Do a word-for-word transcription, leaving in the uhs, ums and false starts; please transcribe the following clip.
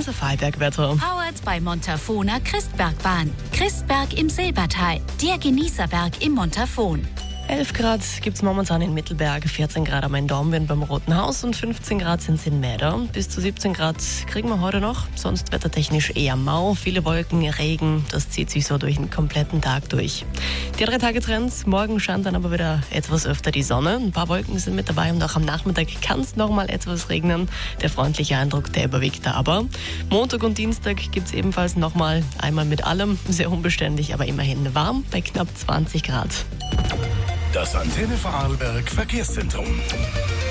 unser Vorarlberg-Wetter. Powered bei Montafona Christbergbahn. Christberg im Silbertal, der Genießerberg im Montafon. elf Grad gibt es momentan in Mittelberg, vierzehn Grad am Main-Dornbirn beim Roten Haus und fünfzehn Grad sind es in Mäder. Bis zu siebzehn Grad kriegen wir heute noch, sonst wettertechnisch eher mau. Viele Wolken, Regen, das zieht sich so durch den kompletten Tag durch. Die drei Tage Trends, morgen scheint dann aber wieder etwas öfter die Sonne. Ein paar Wolken sind mit dabei und auch am Nachmittag kann es nochmal etwas regnen. Der freundliche Eindruck, der überwiegt da aber. Montag und Dienstag gibt es ebenfalls nochmal einmal mit allem, sehr unbeständig, aber immerhin warm bei knapp zwanzig Grad. Das Antenne Vorarlberg Verkehrszentrum.